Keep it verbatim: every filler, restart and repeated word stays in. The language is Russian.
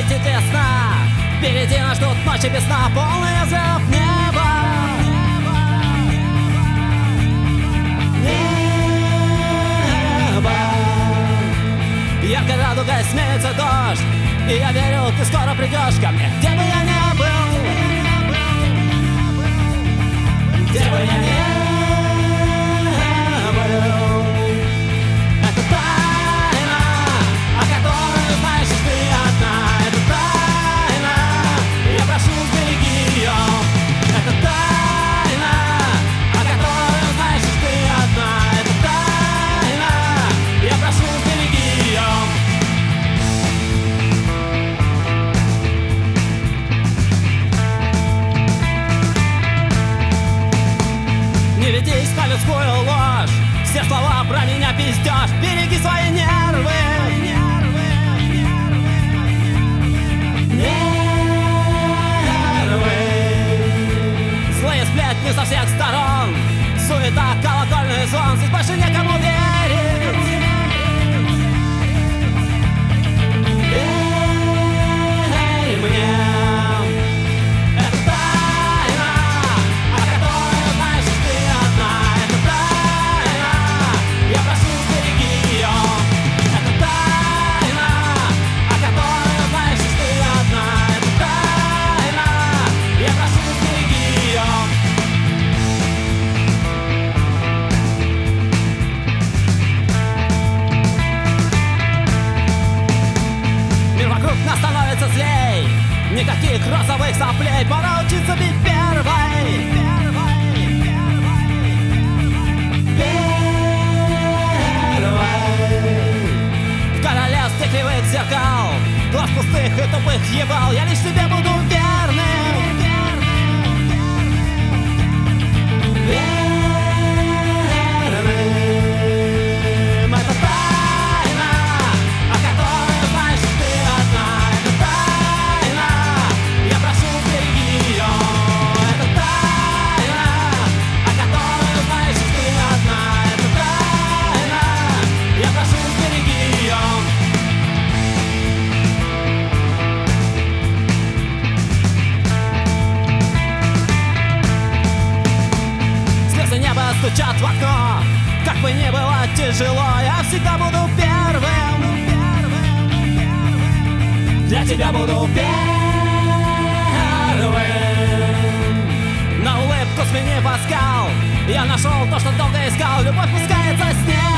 летит весна. Впереди нас ждут ночи без сна, полные взрывов неба. Небо. Яркой радугой смеется дождь, и я верю, ты скоро придешь ко мне, где бы я ни был, где бы я ни был. Это тайна, о которой знаешь лишь ты одна. Это тайна, я прошу, сбереги ее. Это тайна, о которой знаешь лишь ты одна. Это тайна, я прошу, сбереги ее. Не ведись на людскую ложь, все слова про меня пиздёшь. Береги свои нервы. Нервы. Злые сплетни со всех сторон, суета, колокольный звон. Здесь больше некому верить. Верь мне. Нас становится злей, никаких розовых соплей. Пора учиться быть первой. Первой. В королевстве кривых зеркал, глаз пустых и тупых ебал, я лишь тебе буду верным. Верным. Это тайна, о которой знаешь ты одна. Это тайна, я прошу, сбереги ее. Это тайна, о которой знаешь ты одна. Это тайна, я прошу, сбереги ее. Слезы неба стучат в окно, как бы ни было тяжело, я всегда буду первым. Для тебя буду первым. На улыбку сменив оскал, я нашел то, что долго искал. Любовь пускается с ней.